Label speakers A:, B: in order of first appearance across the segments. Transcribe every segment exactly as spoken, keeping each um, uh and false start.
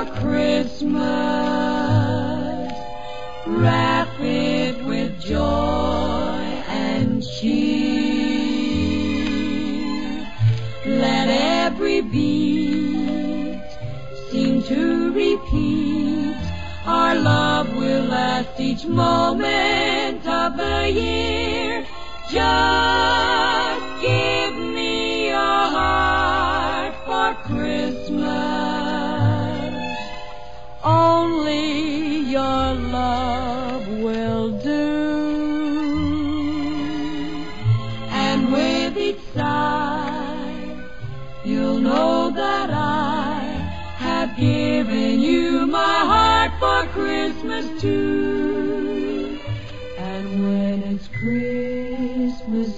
A: for Christmas. Wrap it with joy and cheer. Let every beat seem to repeat. Our love will last each moment of the year. Just give me a heart for Christmas. Only your love will do. And with each sigh, you'll know that I have given you my heart for Christmas too. And when it's Christmas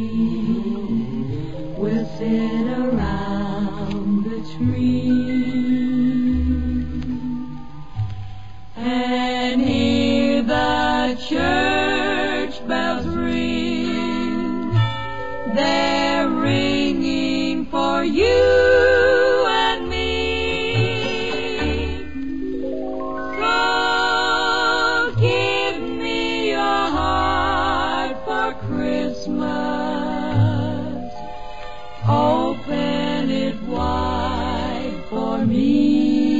A: Eve, we'll sit around the tree and hear the church bells ring. They're ringing for you and me. So give me a heart for Christmas. Open it wide for me.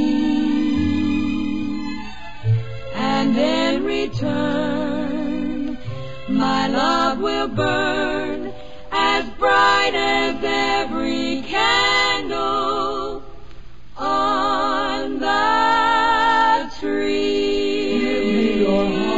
A: And in return, my love will burn as bright as every candle on the tree. Give me your heart.